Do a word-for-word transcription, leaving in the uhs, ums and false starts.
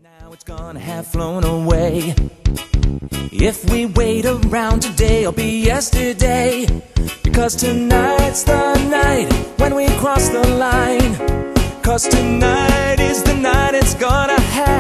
Now it's gonna have flown away. If we wait around today, it'll be yesterday. Because tonight's the night when we cross the line. Cause tonight is the night it's gonna happen.